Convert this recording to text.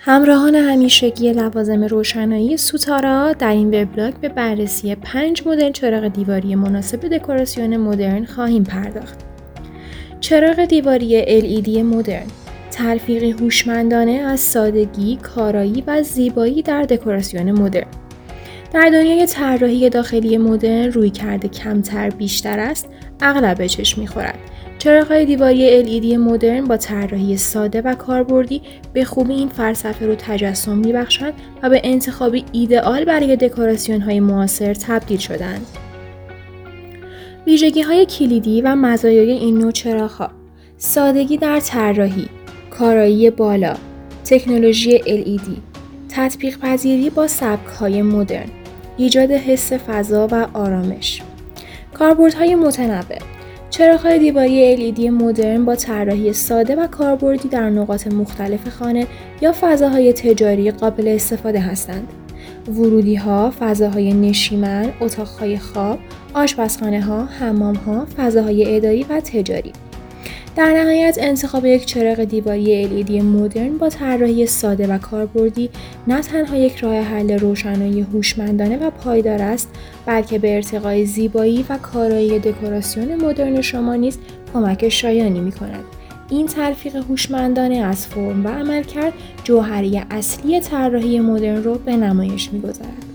همراهان همیشگی لوازم روشنایی سوتارا در این وبلاگ به بررسی 5 مدل چراغ دیواری مناسب دکوراسیون مدرن خواهیم پرداخت. چراغ دیواری LED مدرن، تلفیقی هوشمندانه از سادگی، کارایی و زیبایی در دکوراسیون مدرن. در دنیای طراحی داخلی مدرن رویکرد کمتر بیشتر است، اغلب به چشم می‌خورد. چراغ‌های دیواری LED مدرن با طراحی ساده و کاربردی به خوبی این فلسفه رو تجسم می‌بخشند و به انتخابی ایدئال برای دکوراسیون‌های معاصر تبدیل شدند. ویژگی‌های کلیدی و مزایای این نوع چراغ‌ها: سادگی در طراحی، کارایی بالا، تکنولوژی LED، تطبیق پذیری با سبک‌های مدرن، ایجاد حس فضا و آرامش. کاربردهای متنوع: چراغ‌های دیواری LED مدرن با طراحی ساده و کاربردی در نقاط مختلف خانه یا فضاهای تجاری قابل استفاده هستند. ورودی‌ها، فضاهای نشیمن، اتاق‌های خواب، آشپزخانه‌ها، حمام‌ها، فضاهای اداری و تجاری. در نهایت انتخاب یک چراغ دیواری LED مدرن با طراحی ساده و کاربردی نه تنها یک راه حل روشنایی هوشمندانه و پایدار است، بلکه به ارتقای زیبایی و کارایی دکوراسیون مدرن شما نیز کمک شایانی می‌کند. این تلفیق هوشمندانه از فرم و عملکرد جوهری اصلی طراحی مدرن را به نمایش می‌گذارد.